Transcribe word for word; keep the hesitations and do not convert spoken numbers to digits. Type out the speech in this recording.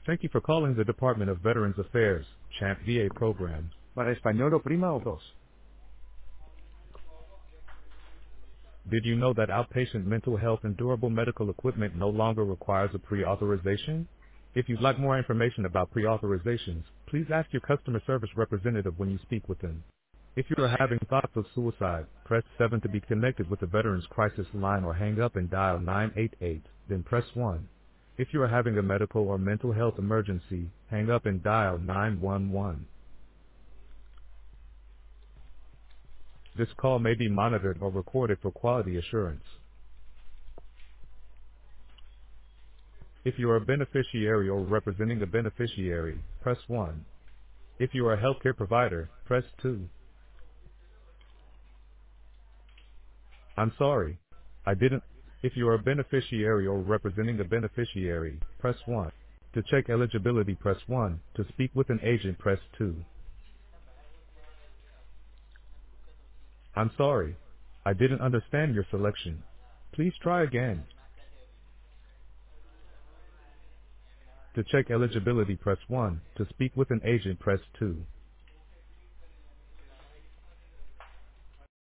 Thank you for calling the Department of Veterans Affairs, CHAMP V A program. Para español oprima o dos. Did you know that outpatient mental health and durable medical equipment no longer requires a pre-authorization? If you'd like more information about pre-authorizations, please ask your customer service representative when you speak with them. If you are having thoughts of suicide, press seven to be connected with the Veterans Crisis Line or hang up and dial nine eight eight, then press one. If you are having a medical or mental health emergency, hang up and dial nine one one. This call may be monitored or recorded for quality assurance. If you are a beneficiary or representing a beneficiary, press one. If you are a healthcare provider, press two. I'm sorry. I didn't. If you are a beneficiary or representing a beneficiary, press one. To check eligibility, press one. To speak with an agent, press two. I'm sorry. I didn't understand your selection. Please try again. To check eligibility, press one. To speak with an agent, press two.